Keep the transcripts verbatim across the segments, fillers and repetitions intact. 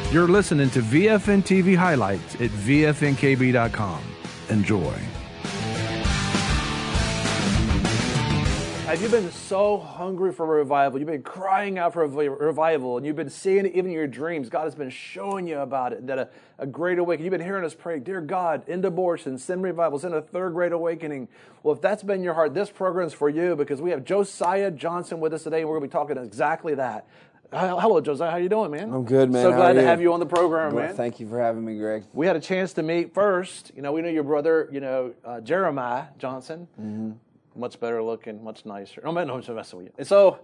You're listening to V F N T V highlights at V F N K B dot com. Enjoy. Have you been so hungry for revival? You've been crying out for revival, and you've been seeing it even in your dreams. God has been showing you about it, that a, a great awakening. You've been hearing us pray, dear God, end abortion, send revival, send a third great awakening. Well, if that's been your heart, this program's for you, because we have Josiah Johnson with us today, and we're going to be talking exactly that. Hello, Josiah. How you doing, man? I'm good, man. So How glad to you? have you on the program, well, man. Thank you for having me, Greg. We had a chance to meet first. You know, we knew your brother, you know, uh, Jeremiah Johnson. Mm-hmm. Much better looking, much nicer. Oh, man, no, I'm just messing with you. And so,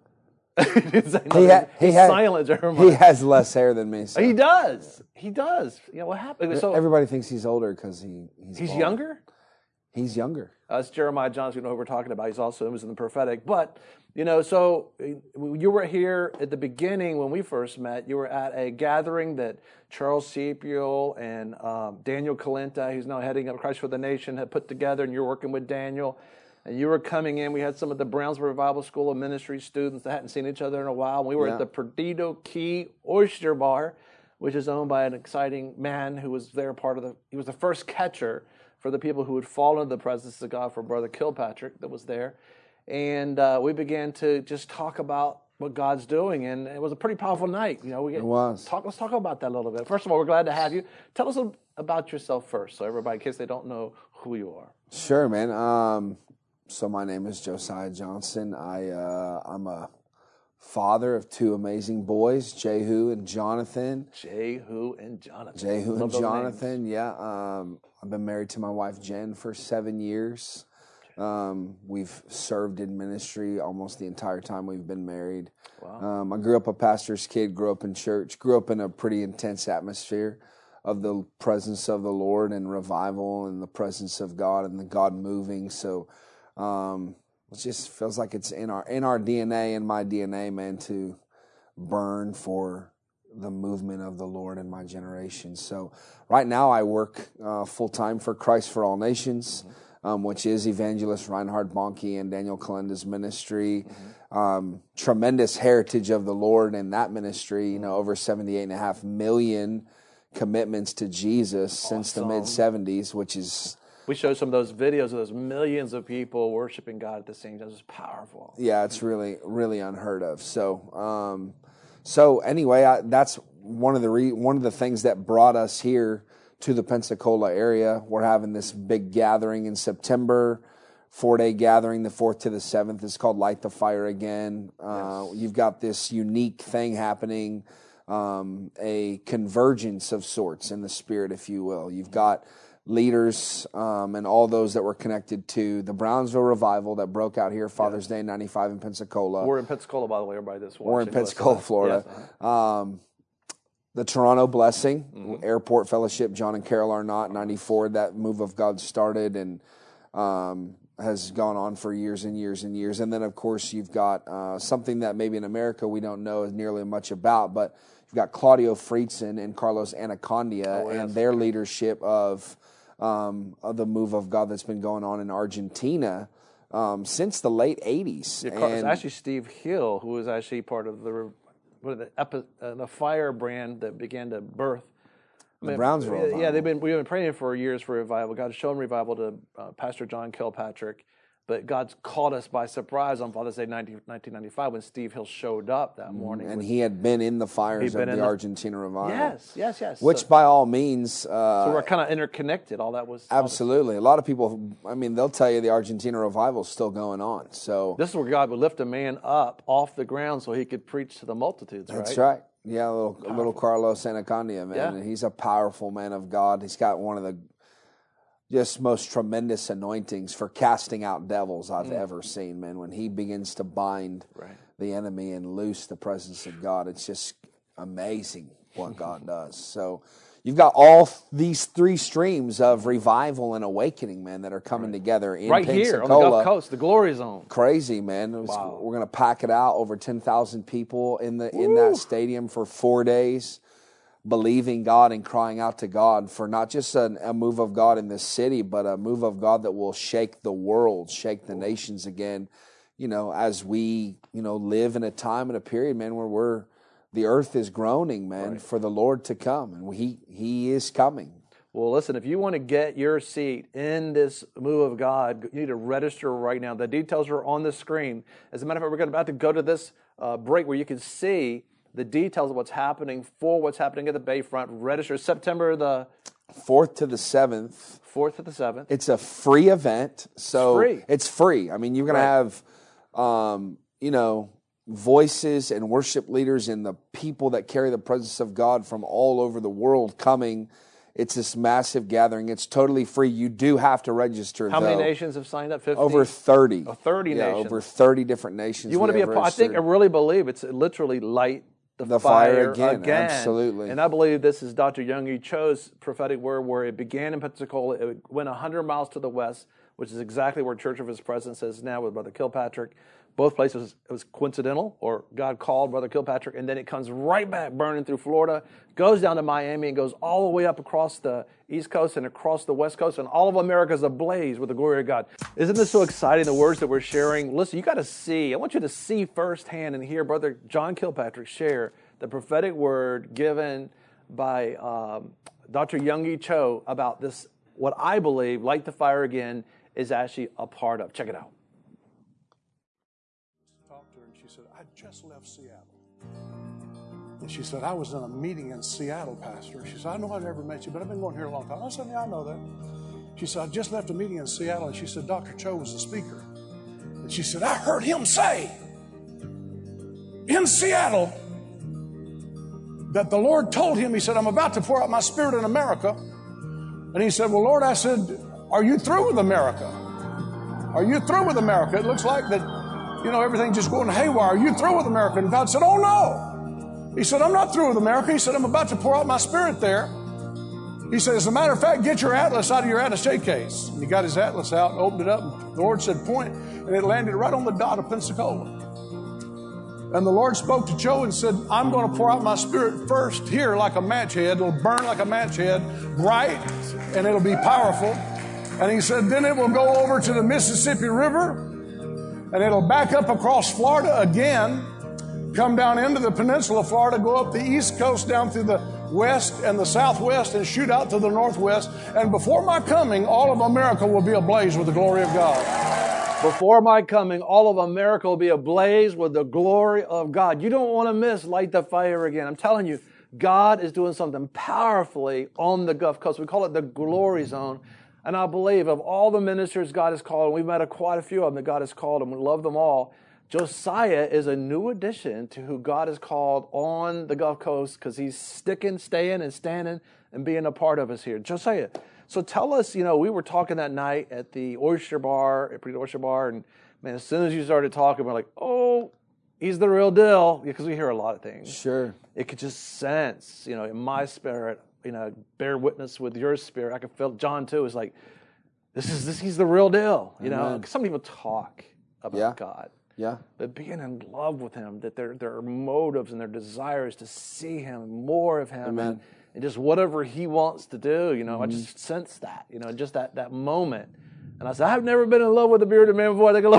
he, ha- he has silent, Jeremiah. He has less hair than me. So. He does. He does. You know, what happened? So, everybody thinks he's older because he, he's He's bald. younger? He's younger. Uh, it's Jeremiah Johnson, you know who we're talking about. He's also, he was in the prophetic. But, you know, so you were here at the beginning when we first met. You were at a gathering that Charles Sepiel and um, Daniel Colenta, who's now heading up Christ for the Nation, had put together, and you're working with Daniel. And you were coming in. We had some of the Brownsville Revival School of Ministry students that hadn't seen each other in a while. And we were yeah. at the Perdido Key Oyster Bar, which is owned by an exciting man who was there part of the, he was the first catcher for the people who had fallen into the presence of God, for Brother Kilpatrick that was there. And uh, we began to just talk about what God's doing. And it was a pretty powerful night. You know, we get, it was. Talk, let's talk about that a little bit. First of all, we're glad to have you. Tell us about yourself first, so everybody, in case they don't know who you are. Sure, man. Um, So my name is Josiah Johnson. I, uh, I'm a father of two amazing boys, Jehu and Jonathan. Jehu and Jonathan. Jehu and Jonathan, yeah. Um, I've been married to my wife, Jen, for seven years. Um, we've served in ministry almost the entire time we've been married. Wow. Um, I grew up a pastor's kid, grew up in church, grew up in a pretty intense atmosphere of the presence of the Lord and revival and the presence of God and the God moving. So Um, it just feels like it's in our in our D N A, in my D N A, man, to burn for the movement of the Lord in my generation. So right now I work uh, full-time for Christ for All Nations, mm-hmm. um, which is Evangelist Reinhard Bonnke and Daniel Colenda's ministry. Mm-hmm. Um, tremendous heritage of the Lord in that ministry, you know, over seventy-eight and a half million commitments to Jesus awesome. Since the mid-seventies, which is... We showed some of those videos of those millions of people worshiping God at the same time. It was powerful. Yeah, it's really, really unheard of. So, um, so anyway, I, that's one of the re, one of the things that brought us here to the Pensacola area. We're having this big gathering in September, four-day gathering, the fourth to the seventh. It's called Light the Fire Again. Uh, yes. You've got this unique thing happening, um, a convergence of sorts in the spirit, if you will. You've got leaders um, and all those that were connected to the Brownsville revival that broke out here Father's yes. Day in ninety-five in Pensacola. We're in Pensacola, by the way, everybody that's watching. We're in Pensacola, Florida. Yes. Um, the Toronto Blessing, mm-hmm. Airport Fellowship, John and Carol Arnott, ninety-four, that move of God started and um, has gone on for years and years and years. And then, of course, you've got uh, something that maybe in America we don't know nearly much about, but you've got Claudio Friedson and Carlos Anacondia oh, yes. and their leadership of... Um, of the move of God that's been going on in Argentina um, since the late eighties. Yeah, it's actually Steve Hill, who was actually part of the what the, epi, uh, the fire brand that began to birth. I mean, the Brownsville yeah, revival. Yeah, they've been we've been praying for years for revival. God has shown revival to uh, Pastor John Kilpatrick, but God's caught us by surprise on Father's Day nineteen ninety-five when Steve Hill showed up that morning. And with, he had been in the fires of the, the Argentina revival. Yes, yes, yes. Which so, by all means... Uh, so we're kind of interconnected. All that was... Absolutely. A lot of people, I mean, they'll tell you the Argentina revival is still going on. So this is where God would lift a man up off the ground so he could preach to the multitudes, right? That's right. Yeah, a little, a little Carlos Anacondia, man. Yeah. And he's a powerful man of God. He's got one of the... just most tremendous anointings for casting out devils I've mm. ever seen, man. When he begins to bind right. the enemy and loose the presence of God, it's just amazing what God does. So you've got all these three streams of revival and awakening, man, that are coming right. together in right Pensacola. Here on the Gulf Coast, the Glory Zone. Crazy, man. Was, wow. We're going to pack it out, over ten thousand people in the Woo. in that stadium for four days. Believing God and crying out to God for not just a, a move of God in this city, but a move of God that will shake the world, shake the nations again, you know, as we, you know, live in a time and a period, man, where we're the earth is groaning, man, Right. for the Lord to come, and he he is coming. Well, listen, if you want to get your seat in this move of God, you need to register right now. The details are on the screen. As a matter of fact, we're about to go to this uh, break where you can see the details of what's happening for what's happening at the Bayfront. Register September the fourth to the seventh. fourth to the seventh. It's a free event, so It's free. it's free. I mean, you're going Right. to have, um, you know, voices and worship leaders and the people that carry the presence of God from all over the world coming. It's this massive gathering. It's totally free. You do have to register. How though. many nations have signed up? fifty? Over thirty. Oh, thirty yeah, nations. over thirty different nations. You want to we be a have part? I think I registered. really believe it's literally light the, The fire, fire again, absolutely. And I believe this is Doctor Young Cho's prophetic word where it began in Pensacola. It went one hundred miles to the west, which is exactly where Church of His Presence is now with Brother Kilpatrick. Both places, it was coincidental, or God called Brother Kilpatrick, and then it comes right back burning through Florida, goes down to Miami, and goes all the way up across the East Coast and across the West Coast, and all of America is ablaze with the glory of God. Isn't this so exciting, the words that we're sharing? Listen, you got to see. I want you to see firsthand and hear Brother John Kilpatrick share the prophetic word given by um, Doctor Young Cho about this, what I believe, Light the Fire Again, is actually a part of. Check it out. Talked to her and she said, I just left Seattle. And she said, I was in a meeting in Seattle, Pastor. She said, I know I've never met you, but I've been going here a long time. I said, yeah, I know that. She said, I just left a meeting in Seattle. And she said, Doctor Cho was the speaker. And she said, I heard him say in Seattle that the Lord told him, he said, I'm about to pour out my spirit in America. And he said, well, Lord, I said, are you through with America? Are you through with America? It looks like that, you know, everything just going haywire. Are you through with America? And God said, oh, no. He said, I'm not through with America. He said, I'm about to pour out my spirit there. He said, as a matter of fact, get your atlas out of your attaché case. And he got his atlas out and opened it up. And the Lord said, point. And it landed right on the dot of Pensacola. And the Lord spoke to Cho and said, I'm going to pour out my spirit first here like a match head. It'll burn like a match head, bright, and it'll be powerful. And he said, then it will go over to the Mississippi River, and it'll back up across Florida again, come down into the peninsula of Florida, go up the east coast down through the west and the southwest, and shoot out to the northwest. And before my coming, all of America will be ablaze with the glory of God. Before my coming, all of America will be ablaze with the glory of God. You don't want to miss Light the Fire Again. I'm telling you, God is doing something powerfully on the Gulf Coast. We call it the glory zone. And I believe of all the ministers God has called, and we've met a, quite a few of them that God has called, and we love them all, Josiah is a new addition to who God has called on the Gulf Coast because he's sticking, staying, and standing and being a part of us here. Josiah, so tell us, you know, we were talking that night at the Oyster Bar, at the Oyster Bar, and man, as soon as you started talking, we're like, oh, he's the real deal, because we hear a lot of things. Sure. It could just sense, you know, in my spirit, you know, bear witness with your spirit. I could feel John too. Is like, this is this. He's the real deal. You know, Amen. 'Cause some people talk about Yeah. God, Yeah. but being in love with Him, that their their motives and their desires to see Him, more of Him, Amen. and, and just whatever He wants to do. You know, Mm-hmm. I just sense that. You know, just that that moment. And I said, I've never been in love with a bearded man before. I think I love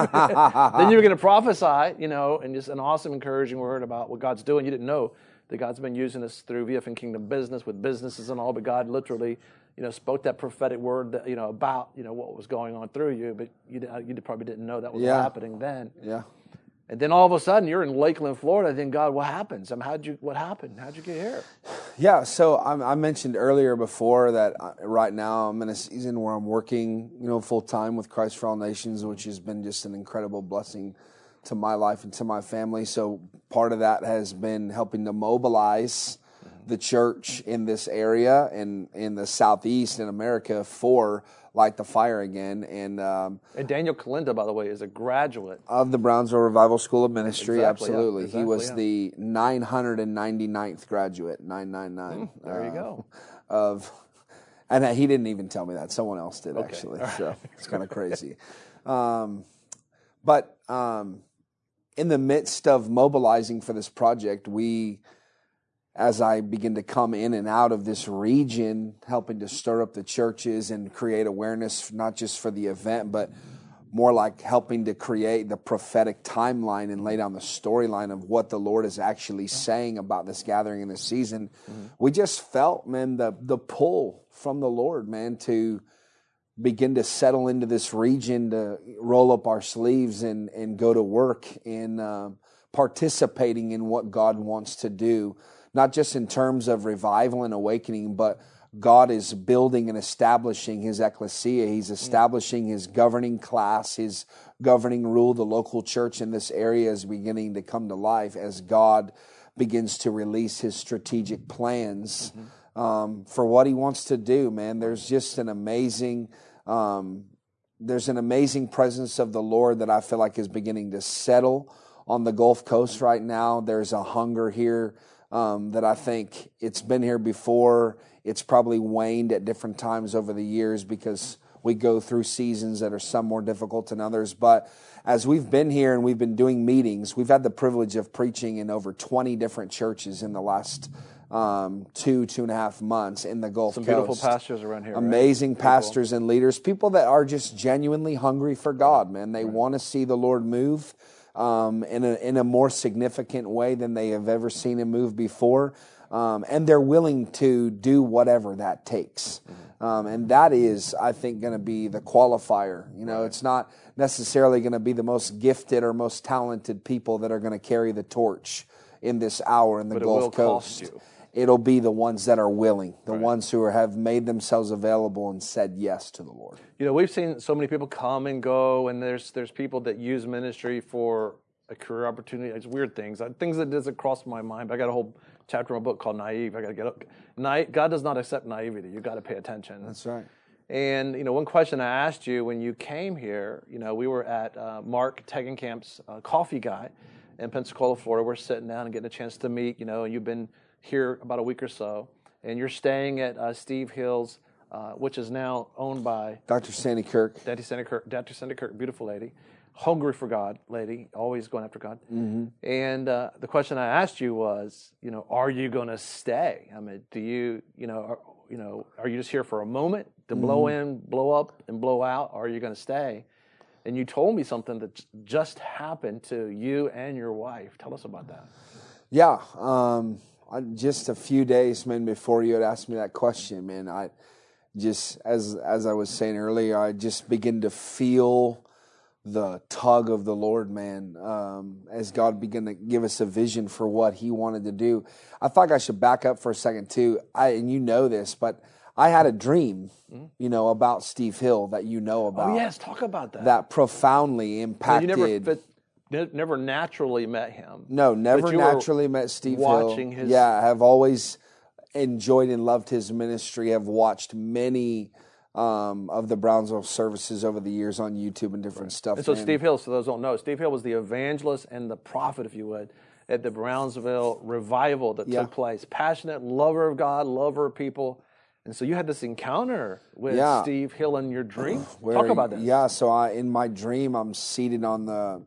her. Then you're going to prophesy, you know, and just an awesome, encouraging word about what God's doing. You didn't know that God's been using us through V F N Kingdom Business with businesses and all, but God literally, you know, spoke that prophetic word, that, you know, about, you know, what was going on through you, but you, you probably didn't know that was Yeah. happening then. Yeah. And then all of a sudden you're in Lakeland, Florida. Then God, what happens? I mean, how'd you, what happened? How'd you get here? Yeah, so I, I mentioned earlier before that I, right now I'm in a season where I'm working, you know, full time with Christ for All Nations, which has been just an incredible blessing to my life and to my family. So part of that has been helping to mobilize the church in this area and in the Southeast in America for Light the Fire Again. And um, And Daniel Kalinda, by the way, is a graduate. of the Brownsville Revival School of Ministry, Exactly, yeah, absolutely. exactly, he was yeah. the nine hundred ninety-ninth graduate, nine ninety-nine. There you uh, go. Of, and he didn't even tell me that. Someone else did, Okay, actually. all right. So it's kind of crazy. Um, but um, in the midst of mobilizing for this project, we, as I begin to come in and out of this region, helping to stir up the churches and create awareness, not just for the event, but more like helping to create the prophetic timeline and lay down the storyline of what the Lord is actually saying about this gathering in this season. Mm-hmm. We just felt, man, the the pull from the Lord, man, to begin to settle into this region, to roll up our sleeves and, and go to work in uh, participating in what God wants to do, not just in terms of revival and awakening, but God is building and establishing His ecclesia. He's establishing His governing class, His governing rule. The local church in this area is beginning to come to life as God begins to release His strategic plans mm-hmm. um, for what He wants to do, man. There's just an amazing, um, there's an amazing presence of the Lord that I feel like is beginning to settle on the Gulf Coast right now. There's a hunger here um, that I think it's been here before. It's probably waned at different times over the years because we go through seasons that are some more difficult than others. But as we've been here and we've been doing meetings, we've had the privilege of preaching in over twenty different churches in the last um, two, two and a half months in the Gulf Some Coast. Some beautiful pastors around here. Amazing right? pastors and leaders, people that are just genuinely hungry for God, man. They right. want to see the Lord move um, in a, in a more significant way than they have ever seen Him move before. Um, and they're willing to do whatever that takes. Um, and that is, I think, going to be the qualifier. You know, it's not necessarily going to be the most gifted or most talented people that are going to carry the torch in this hour in the but Gulf it will Coast. Cost you. It'll be the ones that are willing, the right. ones who are, have made themselves available and said yes to the Lord. You know, we've seen so many people come and go, and there's there's people that use ministry for a career opportunity. It's weird things, things that doesn't cross my mind. But I got a whole chapter in a book called Naive. I got to get up. Na- God does not accept naivety. You got to pay attention. That's right. And you know, one question I asked you when you came here, you know, we were at uh, Mark Tegenkamp's uh, Coffee Guy in Pensacola, Florida. We're sitting down and getting a chance to meet. You know, and you've been here about a week or so, and you're staying at uh, Steve Hill's, uh, which is now owned by Doctor Sandy Kirk. Doctor Sandy Kirk. Doctor Sandy Kirk, beautiful lady. Hungry for God lady, always going after God. Mm-hmm. And uh, the question I asked you was, you know, are you going to stay? I mean, do you, you know, are, you know, are you just here for a moment to mm-hmm. blow in, blow up, and blow out, or are you going to stay? And you told me something that just happened to you and your wife. Tell us about that. Yeah, um, I, just a few days, man, before you had asked me that question, man, I just, as as I was saying earlier, I just began to feel the tug of the Lord, man, um, as God began to give us a vision for what He wanted to do. I thought I should back up for a second too. I and you know this, but I had a dream, mm-hmm. you know, about Steve Hill that you know about. Oh yes, talk about that. That profoundly impacted. So you never, fit, never naturally met him. No, never naturally met Steve watching Hill. His... Yeah, I have always enjoyed and loved his ministry. I've watched many Um, of the Brownsville services over the years on YouTube and different right. stuff. And so man. Steve Hill, so those who don't know, Steve Hill was the evangelist and the prophet, if you would, at the Brownsville revival that yeah. took place. Passionate, lover of God, lover of people. And so you had this encounter with yeah. Steve Hill in your dream. Where, Talk about this. Yeah, so I, in my dream, I'm seated on the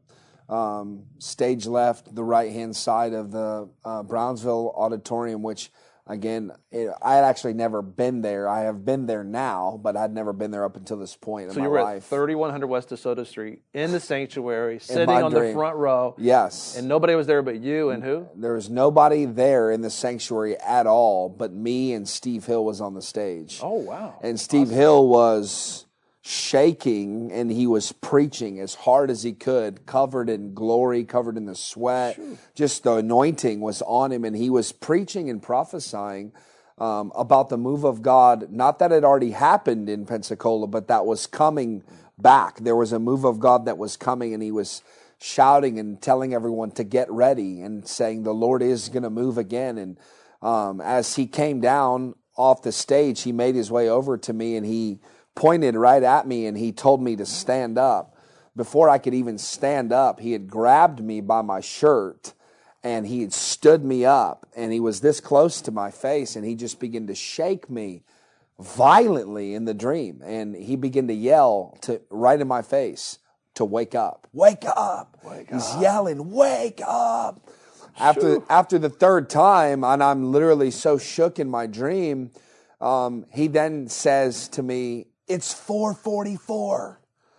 um, stage left, the right-hand side of the uh, Brownsville auditorium, which Again, it, I had actually never been there. I have been there now, but I'd never been there up until this point in so my you were life. at thirty-one hundred West DeSoto Street in the sanctuary, sitting on dream. the front row. Yes. And nobody was there but you and who? There was nobody there in the sanctuary at all, but me and Steve Hill was on the stage. Oh, wow. And Steve awesome. Hill was shaking, and he was preaching as hard as he could, covered in glory, covered in the sweat. Sure. Just the anointing was on him, and he was preaching and prophesying um, about the move of God, not that it already happened in Pensacola, but that was coming back. There was a move of God that was coming, and he was shouting and telling everyone to get ready and saying the Lord is going to move again. And um, as he came down off the stage, he made his way over to me, and he pointed right at me, and he told me to stand up. Before I could even stand up, he had grabbed me by my shirt, and he had stood me up, and he was this close to my face, and he just began to shake me violently in the dream, and he began to yell to right in my face to wake up. Wake up! Wake He's up. yelling, wake up! After after the third time, and I'm literally so shook in my dream, um, he then says to me, it's four forty-four.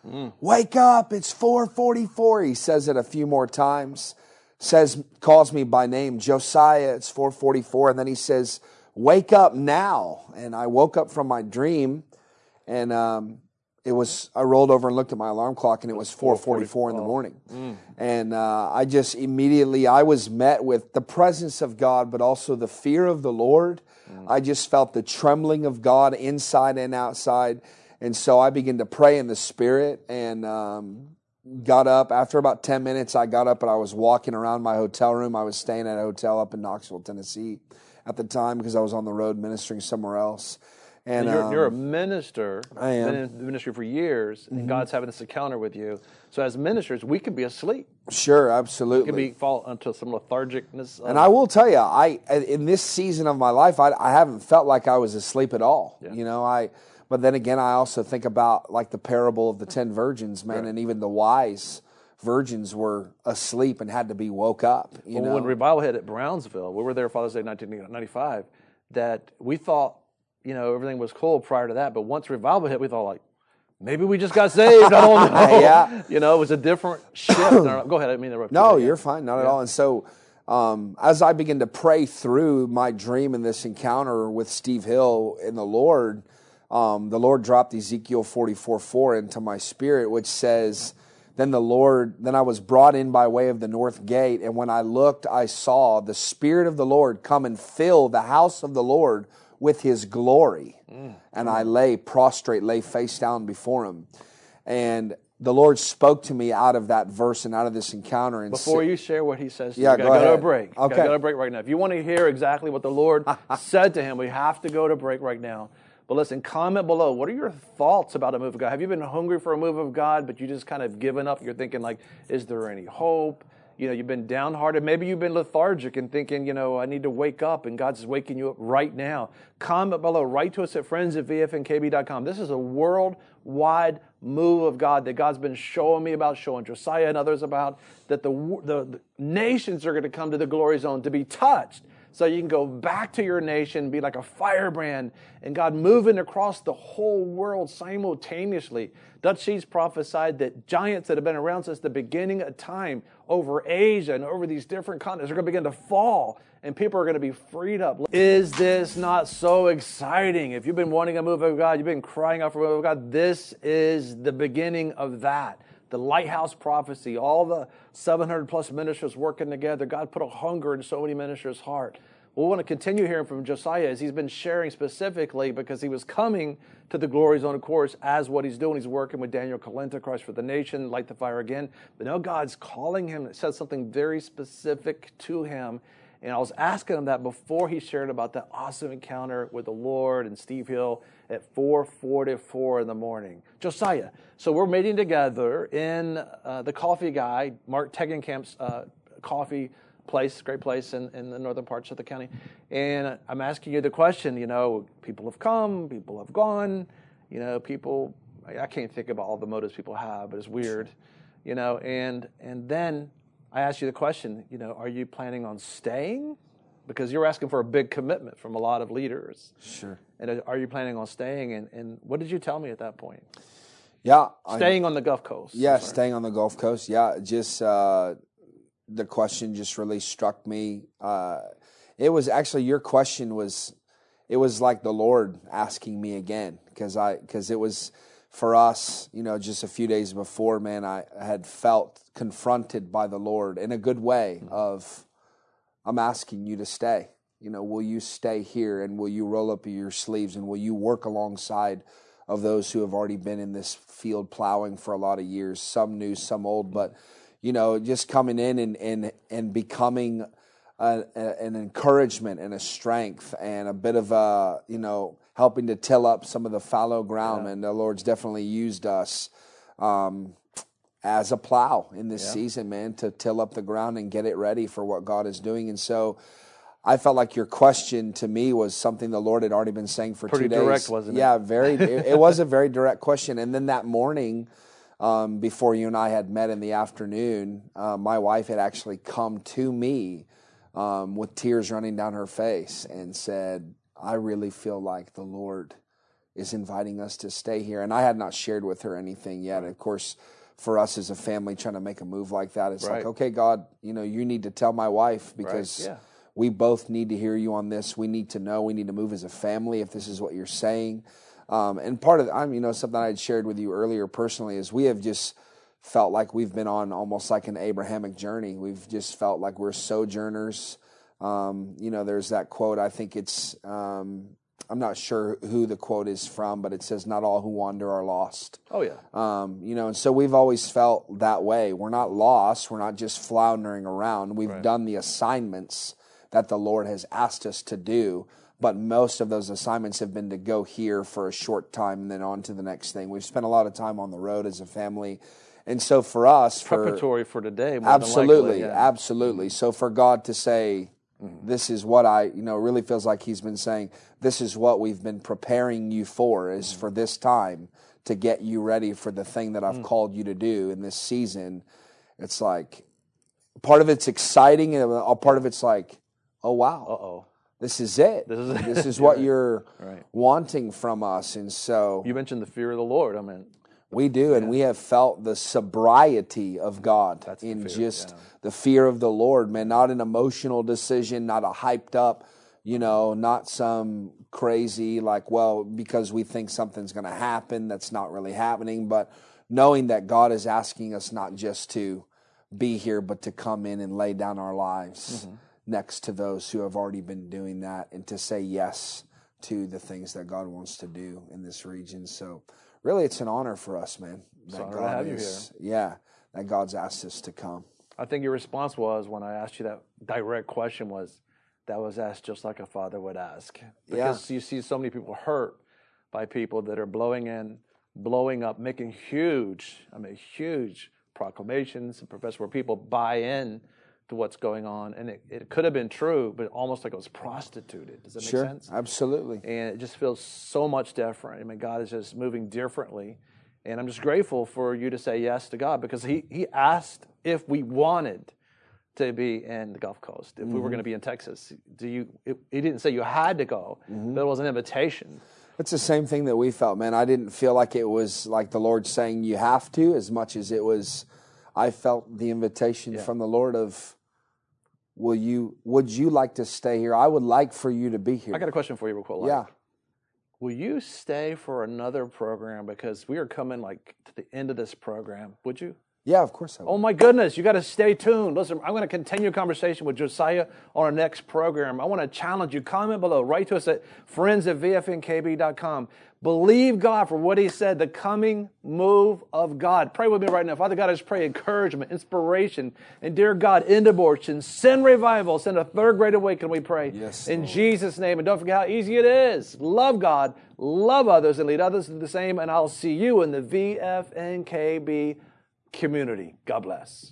Mm. Wake up, it's four forty-four. He says it a few more times. Says, calls me by name, Josiah, it's four forty-four. And then he says, wake up now. And I woke up from my dream, and um, it was, I rolled over and looked at my alarm clock, and it was four forty-four in the morning. Mm. And uh, I just immediately, I was met with the presence of God, but also the fear of the Lord. Mm. I just felt the trembling of God inside and outside. And so I began to pray in the Spirit, and um, got up. After about ten minutes, I got up and I was walking around my hotel room. I was staying at a hotel up in Knoxville, Tennessee at the time, because I was on the road ministering somewhere else. And, and you're, um, you're a minister. I am. Been in the ministry for years, and mm-hmm. God's having this encounter with you. So as ministers, we could be asleep. Sure, absolutely. We could be fall into some lethargicness. And I will tell you, I in this season of my life, I, I haven't felt like I was asleep at all. Yeah. You know, I. But then again, I also think about like the parable of the ten virgins, man, right. And even the wise virgins were asleep and had to be woke up. You well, know? When revival hit at Brownsville, we were there Father's Day nineteen ninety-five, that we thought, you know, everything was cool prior to that. But once revival hit, we thought like, maybe we just got saved. I don't know. Yeah. You know, it was a different shift. Go ahead. I didn't mean to interrupt you. No, you're fine. Not yeah. at all. And so um, as I began to pray through my dream and this encounter with Steve Hill in the Lord, Um, the Lord dropped Ezekiel forty-four four into my spirit, which says, then the Lord, then I was brought in by way of the north gate, and when I looked, I saw the Spirit of the Lord come and fill the house of the Lord with His glory. Mm. And I lay prostrate, lay face down before Him. And the Lord spoke to me out of that verse and out of this encounter. And Before you share what He says to yeah, you, go got to ahead. go to a break. Okay. Got to go to a break right now. If you want to hear exactly what the Lord said to him, we have to go to break right now. But listen, comment below. What are your thoughts about a move of God? Have you been hungry for a move of God, but you just kind of given up? You're thinking like, is there any hope? You know, you've been downhearted. Maybe you've been lethargic and thinking, you know, I need to wake up, and God's waking you up right now. Comment below. Write to us at friends at v f n k b dot com. This is a worldwide move of God that God's been showing me about, showing Josiah and others about, that the, the, the nations are going to come to the glory zone to be touched. So you can go back to your nation, be like a firebrand, and God moving across the whole world simultaneously. Dutch Sheets prophesied that giants that have been around since the beginning of time over Asia and over these different continents are going to begin to fall, and people are going to be freed up. Is this not so exciting? If you've been wanting a move of God, you've been crying out for a move of God, this is the beginning of that. The lighthouse prophecy, all the seven hundred plus ministers working together. God put a hunger in so many ministers' heart. We want to continue hearing from Josiah as he's been sharing specifically, because he was coming to the glory zone, of course, as what he's doing. He's working with Daniel Kolenta, Christ for the Nation, Light the Fire Again. But now God's calling him. It says something very specific to him. And I was asking him that before he shared about that awesome encounter with the Lord and Steve Hill at four forty-four in the morning. Josiah, so we're meeting together in uh, the Coffee Guy, Mark Tegenkamp's uh, coffee place, great place in, in the northern parts of the county. And I'm asking you the question, you know, people have come, people have gone, you know, people, I can't think about all the motives people have, but it's weird, you know, and and then I asked you the question, you know, are you planning on staying? Because you're asking for a big commitment from a lot of leaders. Sure. And are you planning on staying? And, and what did you tell me at that point? Yeah. Staying I, on the Gulf Coast. Yeah, staying on the Gulf Coast. Yeah, just uh, the question just really struck me. Uh, it was actually, your question was, it was like the Lord asking me again, because I because it was for us, you know, just a few days before, man, I had felt confronted by the Lord in a good way of, I'm asking you to stay. You know, will you stay here, and will you roll up your sleeves, and will you work alongside of those who have already been in this field plowing for a lot of years, some new, some old, but, you know, just coming in and and, and becoming a, a, an encouragement and a strength and a bit of a, you know, helping to till up some of the fallow ground. Yeah. And the Lord's definitely used us um, as a plow in this yeah. season, man, to till up the ground and get it ready for what God is doing. And so I felt like your question to me was something the Lord had already been saying for Pretty two days. Pretty direct, wasn't it? Yeah, very. it, it was a very direct question. And then that morning, um, before you and I had met in the afternoon, uh, my wife had actually come to me um, with tears running down her face and said, I really feel like the Lord is inviting us to stay here. And I had not shared with her anything yet. Of course, for us as a family trying to make a move like that, it's Right. like, okay, God, you know, you need to tell my wife because Right. Yeah. we both need to hear you on this. We need to know. We need to move as a family if this is what you're saying. Um, and part of, I'm, you know, something I had shared with you earlier personally is we have just felt like we've been on almost like an Abrahamic journey. We've just felt like we're sojourners. Um, you know, there's that quote. I think it's, um, I'm not sure who the quote is from, but it says, "Not all who wander are lost." Oh, yeah. Um, you know, and so we've always felt that way. We're not lost. We're not just floundering around. We've Right. done the assignments that the Lord has asked us to do, but most of those assignments have been to go here for a short time and then on to the next thing. We've spent a lot of time on the road as a family. And so for us, for, Preparatory for today. More absolutely, than likely, yeah. absolutely. So for God to say, this is what I, you know, really feels like he's been saying, this is what we've been preparing you for, is for this time to get you ready for the thing that I've called you to do in this season. It's like, part of it's exciting, and a part of it's like, oh, wow. Uh-oh. This is it. This is it. This is what Right. you're Right. wanting from us. And so You mentioned the fear of the Lord. I mean, we do, and we have felt the sobriety of God That's the in fear, just yeah. the fear of the Lord, man. Not an emotional decision, not a hyped up, you know, not some crazy like, well, because we think something's going to happen that's not really happening, but knowing that God is asking us not just to be here, but to come in and lay down our lives Mm-hmm. next to those who have already been doing that, and to say yes to the things that God wants to do in this region. So really, it's an honor for us, man. That honor to have you Yeah, that God's asked us to come. I think your response was, when I asked you that direct question, was that was asked just like a father would ask. Because you see so many people hurt by people that are blowing in, blowing up, making huge, I mean, huge proclamations and profess where people buy in to what's going on. And it, it could have been true, but almost like it was prostituted. Does that make Sure, sense? absolutely. And it just feels so much different. I mean, God is just moving differently. And I'm just grateful for you to say yes to God, because he, he asked if we wanted to be in the Gulf Coast, if mm-hmm. we were going to be in Texas. Do you? It, he didn't say you had to go, mm-hmm. but it was an invitation. It's the same thing that we felt, man. I didn't feel like it was like the Lord saying you have to, as much as it was, I felt the invitation yeah. from the Lord of, will you, would you like to stay here? I would like for you to be here. I got a question for you real quick. Like, yeah. Will you stay for another program? Because we are coming like to the end of this program. Would you? Yeah, of course I would. Oh my goodness, you got to stay tuned. Listen, I'm going to continue a conversation with Josiah on our next program. I want to challenge you. Comment below. Write to us at friends at v f n k b dot com. Believe God for what he said, the coming move of God. Pray with me right now. Father God, I just pray encouragement, inspiration, and dear God, end abortion, send revival, send a third great awakening, we pray. Yes, in Lord. Jesus' name. And don't forget how easy it is. Love God, love others, and lead others to do the same. And I'll see you in the V F N K B community. God bless.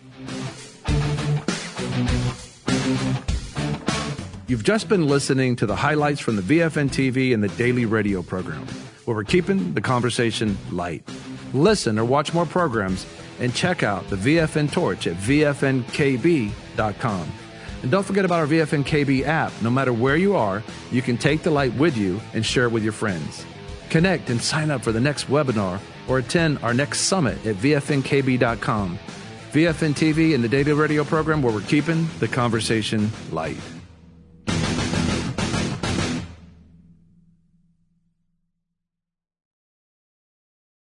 You've just been listening to the highlights from the V F N T V and the daily radio program, where we're keeping the conversation light. Listen or watch more programs and check out the V F N Torch at v f n k b dot com. And don't forget about our V F N K B app. No matter where you are, you can take the light with you and share it with your friends. Connect and sign up for the next webinar or attend our next summit at v f n k b dot com. V F N T V and the daily radio program, where we're keeping the conversation light.